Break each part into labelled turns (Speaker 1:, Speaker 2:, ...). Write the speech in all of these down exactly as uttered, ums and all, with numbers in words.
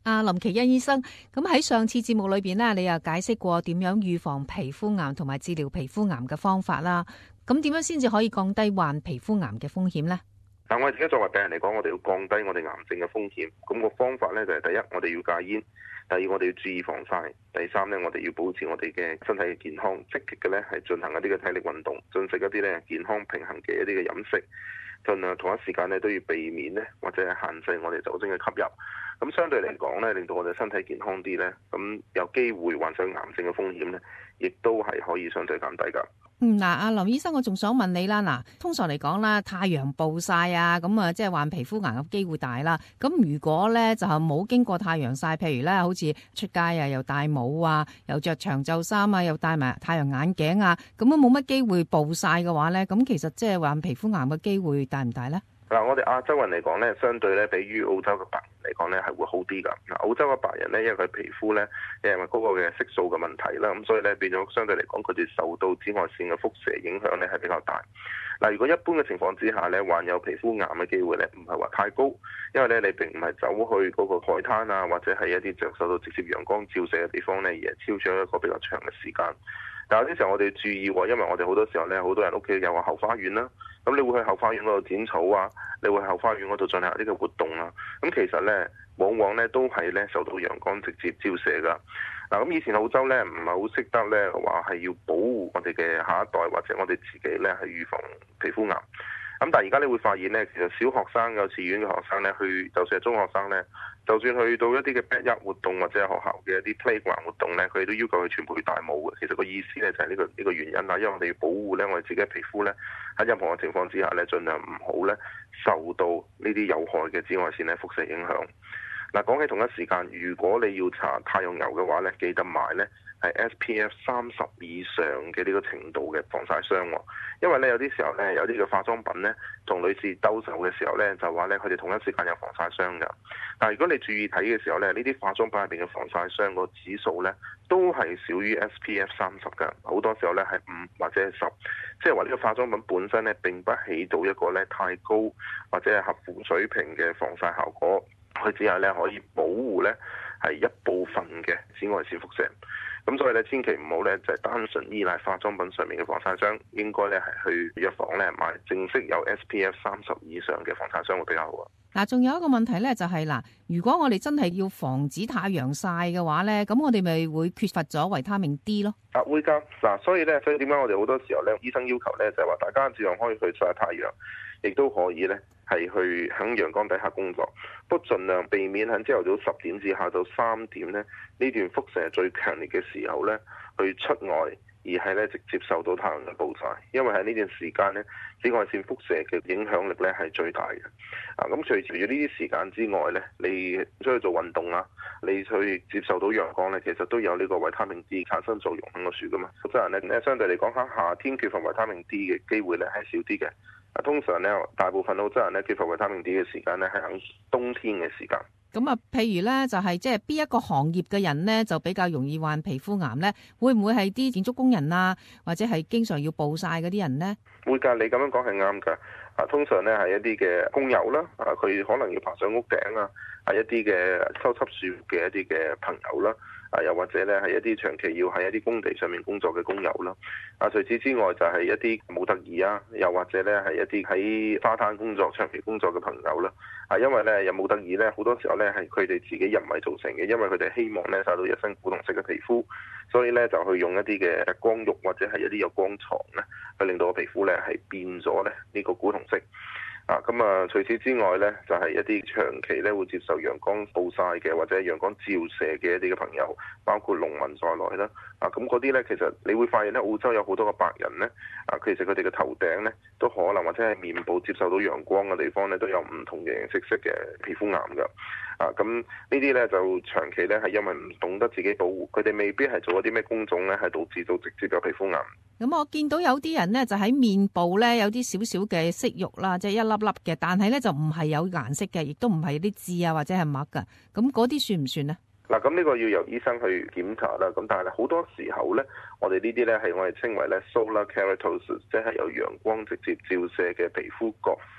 Speaker 1: 阿林奇恩醫生，咁喺上次節目裏邊呢，你又解釋過點樣預防皮膚癌同埋治療皮膚癌嘅方法啦。咁點樣先至可以降低患皮膚癌嘅風險呢？
Speaker 2: 但我哋而家作為病人嚟講，我哋要降低我哋癌症嘅風險。咁個方法呢，就係第一，我哋要戒煙；第二，我哋要注意防曬；第三呢，我哋要保持我哋嘅身體嘅健康，積極嘅呢係進行一啲嘅體力運動，進食一啲呢健康平衡嘅一啲嘅飲食。盡量同一時間呢都要避免呢，或者係限制我哋酒精嘅吸入。咁相對嚟講呢，令到我哋身體健康啲呢，咁有機會患上癌症嘅風險呢，亦都係可以相對減低㗎。
Speaker 1: 嗯，嗱，阿林醫生，我仲想問你啦，嗱，通常嚟講啦，太陽暴曬啊，咁啊，即係患皮膚癌嘅機會大啦。咁如果咧就係冇經過太陽曬，譬如咧好似出街啊，又戴帽啊，又着長袖衫啊，又戴埋太陽眼鏡啊，咁樣冇乜機會暴曬嘅話咧，咁其實即係患皮膚癌嘅機會大唔大咧？
Speaker 2: 嗱，我哋亞洲人嚟講咧，相對咧比於澳洲嘅白人嚟講咧係會好啲㗎。嗱，澳洲嘅白人咧，因為佢皮膚咧，因為嗰個嘅色素嘅問題啦，咁所以咧變咗相對嚟講，佢哋受到紫外線嘅輻射影響咧係比較大。嗱，如果一般嘅情況之下咧，患有皮膚癌嘅機會咧唔係話太高，因為咧你並唔係走去嗰個海灘啊，或者係一啲著受到直接陽光照射嘅地方咧，而係超咗一個比較長嘅時間。但有啲時候我哋要注意喎，因為我哋好多時候咧，好多人屋企有個後花園啦，咁你會去後花園嗰度剪草啊，你會去後花園嗰度進行呢個活動啊，咁其實咧往往咧都係咧受到陽光直接照射噶。嗱，咁以前澳洲咧唔係好識得咧話係要保護我哋嘅下一代或者我哋自己咧係預防皮膚癌。咁但係而家你會發現咧，其實小學生、幼稚園嘅學生咧，去就算係中學生咧，就算去到一啲嘅 backyard 活動或者係學校嘅一啲 playground 活動咧，佢哋都要求佢全部去戴帽嘅。其實個意思咧就係呢個呢個原因啦，因為我哋要保護咧我哋自己嘅皮膚咧喺任何嘅情況之下咧，盡量唔好咧受到呢啲有害嘅紫外線咧輻射影響。嗱，講起同一時間，如果你要搽太陽油嘅話咧，記得買咧係 S P F 三十以上嘅呢個程度嘅防曬霜喎。因為咧有啲時候咧有啲嘅化妝品咧同女士兜售嘅時候咧就話咧佢哋同一時間有防曬霜㗎。但係如果你注意睇嘅時候咧，呢啲化妝品入邊嘅防曬霜個指數咧都係少於 S P F 三十㗎。好多時候咧係五或者係十，即係話呢個化妝品本身咧並不起到一個咧太高或者係合乎水平嘅防曬效果。佢只係咧可以保護咧係一部分嘅紫外線輻射，咁所以咧千祈唔好咧就係單純依賴化妝品上面嘅防曬霜，應該咧係去藥房咧買正式有 S P F 三十以上嘅防曬霜會比較好啊。
Speaker 1: 嗱，仲有一個問題咧就係嗱，如果我哋真係要防止太陽曬嘅話咧，咁我哋咪會缺乏咗維他命 D 咯。
Speaker 2: 啊，會㗎。嗱，所以咧，所以點解我哋好多時候咧，醫生要求咧就係話大家照樣可以去曬太陽，亦都可以咧係去喺陽光底下工作，不過盡量避免喺朝頭早十點至下晝三點咧呢段輻射最強烈嘅時候咧去出外，而係咧直接受到太陽嘅暴曬，因為喺呢段時間咧紫外線輻射嘅影響力咧係最大嘅。啊，咁除除咗呢啲時間之外咧，你出去做運動啊，你去接受到陽光咧，其實都有呢個維他命 D 產生作用喺個樹噶嘛。好多人咧相對嚟講喺夏天缺乏維他命 D 嘅機會咧係少啲嘅。啊，通常咧大部分澳洲人咧缺乏維他命 D 嘅時間咧係喺冬天嘅時間。
Speaker 1: 咁啊，譬如咧就係即係邊一個行業嘅人咧就比較容易患皮膚癌咧？會唔會係啲建築工人啊，或者係經常要暴曬嗰啲人咧？
Speaker 2: 會㗎，你咁樣講係啱㗎。啊，通常咧係一啲嘅工友啦，啊佢可能要爬上屋頂啊，係一啲嘅修葺樹嘅一啲嘅朋友啦。啊，又或者咧係一啲長期要喺一啲工地上面工作嘅工友啦。啊，除此之外就係一啲模特兒啊，又或者咧係一啲喺花壇工作、長期工作嘅朋友啦。啊，因為咧有模特兒咧好多時候咧係佢哋自己人為造成嘅，因為佢哋希望咧曬到一身古銅色嘅皮膚，所以咧就去用一啲嘅光浴或者係一啲有光床咧，去令到個皮膚咧係變咗咧呢個古銅色。啊，咁啊，除此之外咧，就係、是、一啲長期咧會接受陽光暴曬嘅，或者陽光照射嘅一啲嘅朋友，包括農民在內啦。啊，咁嗰啲咧，其實你會發現咧，澳洲有好多個白人咧，啊，其實佢哋嘅頭頂咧，都可能或者係面部接受到陽光嘅地方咧，都有唔同形形色色嘅皮膚癌㗎。啊，咁呢啲咧就長期咧係因為唔懂得自己保護，佢哋未必係做一啲咩工種咧，係導致到直接有皮膚癌。
Speaker 1: 咁我見到有啲人咧就喺面部咧有啲少少嘅息肉啦，即係一粒粒嘅，但係咧就唔係有顏色嘅，亦都唔係啲痣啊或者係癦㗎。咁嗰啲算唔算咧？嗱，
Speaker 2: 咁呢個要由醫生去檢查啦。咁但係好多時候咧，我哋呢啲咧係我哋稱為咧 solar keratosis，即係由陽光直接照射嘅皮膚角化。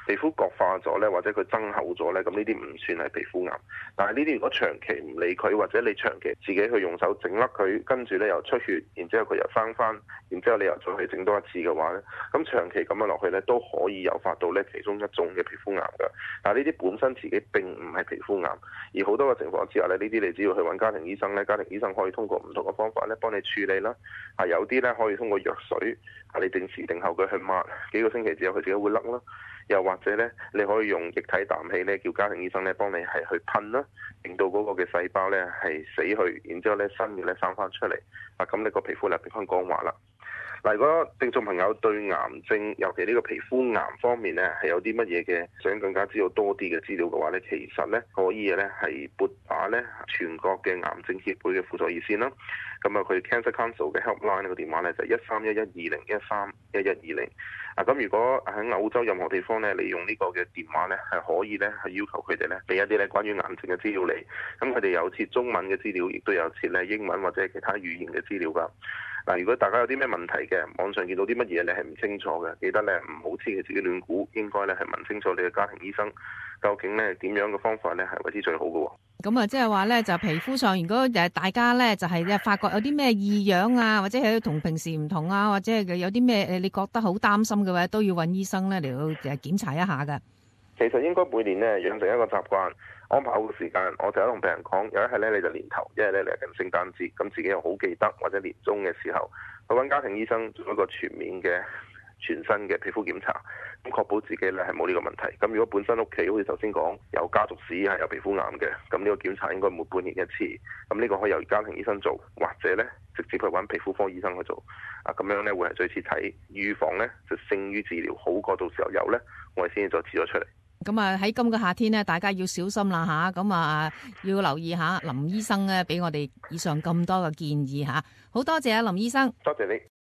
Speaker 2: 皮膚角化咗咧，或者佢增厚咗咧，咁呢啲唔算係皮膚癌。但係呢啲如果長期唔理佢，或者你長期自己去用手整甩佢，跟住咧又出血，然之後佢又生翻，然之後你又再去整多一次嘅話咧，咁長期咁樣落去咧，都可以誘發到咧其中一種嘅皮膚癌㗎。但係呢啲本身自己並唔係皮膚癌，而好多嘅情況之下咧，呢啲你只要去揾家庭醫生咧，家庭醫生可以通過唔同嘅方法咧幫你處理啦。啊，有啲咧可以通過藥水，啊你定時定候佢去抹，幾個星期之後佢自己會甩啦。又或者咧，你可以用液體氮氣咧，叫家庭醫生咧幫你係去噴啦，令到嗰個嘅細胞咧係死去，然之後咧新嘅咧生翻出嚟，啊咁你個皮膚咧變翻光滑啦。嗱，如果聽眾朋友對癌症，尤其呢個皮膚癌方面咧，係有啲乜嘢嘅想更加知道多啲嘅資料嘅話咧，其實咧可以咧係撥打咧全國嘅癌症協會嘅輔助熱線啦。咁啊，佢 Cancer Council 嘅 helpline 個電話咧就係一三一一二零一三一一二零。啊，咁如果喺歐洲任何地方咧，你用呢個嘅電話咧係可以咧係要求佢哋咧俾一啲咧關於癌症嘅資料嚟。咁佢哋有設中文嘅資料，亦都有設咧英文或者係其他語言嘅資料㗎。嗱，如果大家有啲咩問題嘅，網上見到啲乜嘢你係唔清楚嘅，記得咧唔好黐住自己亂估，應該咧係問清楚你嘅家庭醫生，究竟咧點樣嘅方法咧係為之最好嘅。
Speaker 1: 咁啊，即係話咧就皮膚上，如果誒大家咧就係發覺有啲咩異樣啊，或者係同平時唔同啊，或者係有啲咩誒你覺得好擔心嘅話，都要揾醫生咧嚟到誒檢查一下㗎。
Speaker 2: 其實應該每年咧養成一個習慣，安排好個時間。我成日同病人講，有一係咧你就年頭，一係咧嚟緊聖誕節，咁自己又好記得，或者年中嘅時候去揾家庭醫生做一個全面嘅全身嘅皮膚檢查，咁確保自己咧係冇呢個問題。咁如果本身屋企好似頭先講有家族史係有皮膚癌嘅，咁呢個檢查應該每半年一次。咁呢個可以由家庭醫生做，或者咧直接去揾皮膚科醫生去做。啊，咁樣咧會係最徹底，預防咧就勝於治療，好過到時候有咧我哋先至再治咗出嚟。
Speaker 1: 咁啊喺今個夏天咧，大家要小心啦吓，咁啊要留意下林醫生咧俾我哋以上咁多嘅建議吓。好多謝啊林醫生，
Speaker 2: 多謝你。